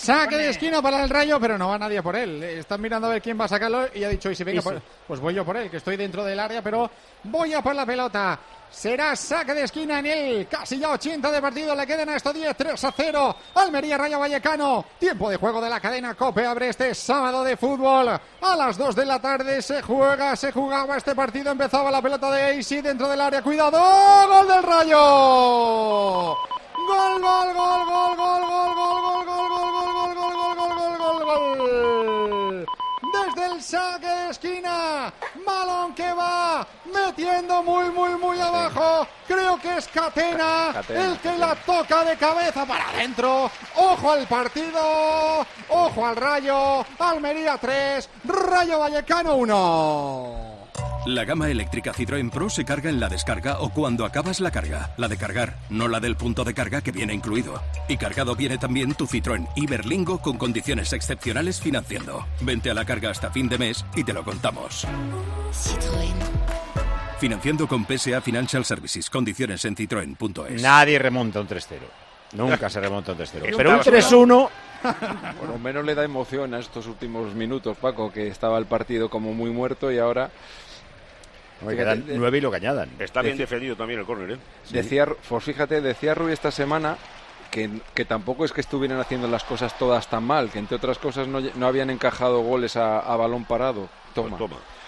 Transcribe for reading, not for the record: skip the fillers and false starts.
Saque de esquina para el Rayo, pero no va nadie por él. Están mirando a ver quién va a sacarlo y ha dicho, y si venga, pues voy yo por él, que estoy dentro del área, pero voy a por la pelota. Será saque de esquina en el casi ya 80 de partido. Le quedan a esto 10, 3-0. Almería, Rayo Vallecano. Tiempo de juego de la cadena COPE. Abre este sábado de fútbol. A las 2 de la tarde se jugaba este partido. Empezaba la pelota de Eisi dentro del área. ¡Cuidado! ¡Gol del Rayo! ¡Gol, gol, gol, gol, gol, gol, gol, gol, gol, gol, gol, gol, gol, gol, gol, gol! Desde el saque de esquina, balón que va metiendo muy abajo. Creo que es Catena el que la toca de cabeza para adentro. Ojo al partido, ojo al Rayo. Almería 3, Rayo Vallecano 1. La gama eléctrica Citroën Pro se carga en la descarga o cuando acabas la carga. La de cargar, no la del punto de carga que viene incluido. Y cargado viene también tu Citroën Iberlingo con condiciones excepcionales financiando. Vente a la carga hasta fin de mes y te lo contamos. Citroën. Financiando con PSA Financial Services. Condiciones en citroen.es. Nadie remonta un 3-0. Nunca se remonta un 3-0. Pero un 3-1... Por lo menos le da emoción a estos últimos minutos, Paco, que estaba el partido como muy muerto y ahora... Quedan 9 y lo que añadan. Está bien defendido también el córner, ¿eh? Sí. Decía Rui esta semana que tampoco es que estuvieran haciendo las cosas todas tan mal, que entre otras cosas no habían encajado goles a balón parado. Toma.